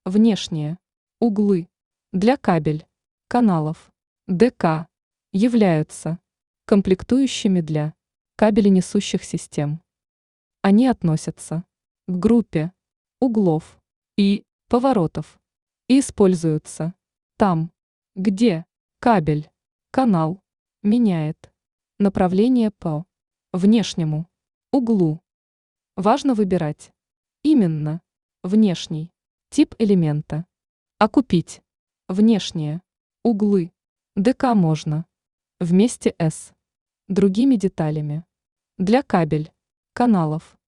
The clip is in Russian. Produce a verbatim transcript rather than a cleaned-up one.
Внешние углы для кабель каналов ДК являются комплектующими для кабеленесущих систем. Они относятся к группе углов и поворотов и используются там, где кабель, канал меняет направление по внешнему углу. Важно выбирать именно внешний тип элемента, а купить внешние углы ДК можно вместе с другими деталями для кабель каналов